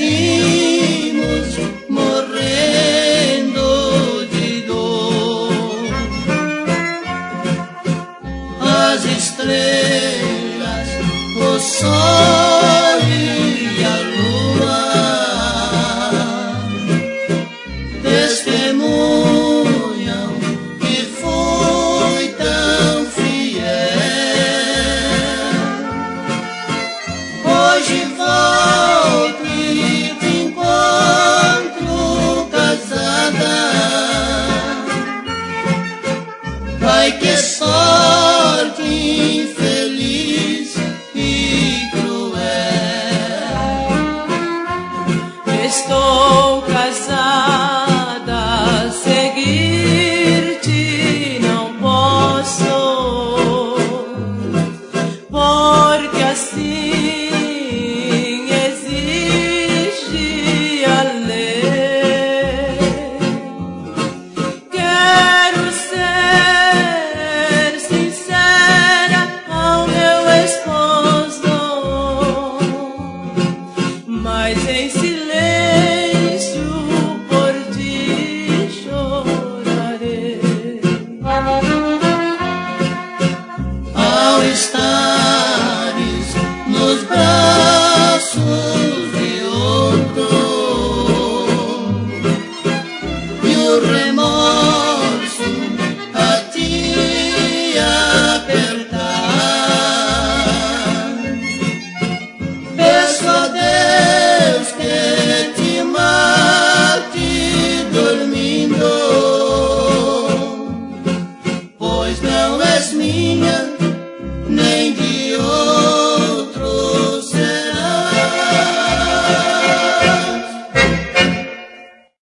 seguimos morrendo de dor. As estrelas, o sol e a lua testemunham que foi tão fiel. Hoje volto e te encontro casada. Ai, que sorte infeliz e cruel. Estou casada, seguir-te não posso, porque assim exige a lei. Quero ser sincera ao meu esposo, mas em silêncio por ti chorarei. Ao estar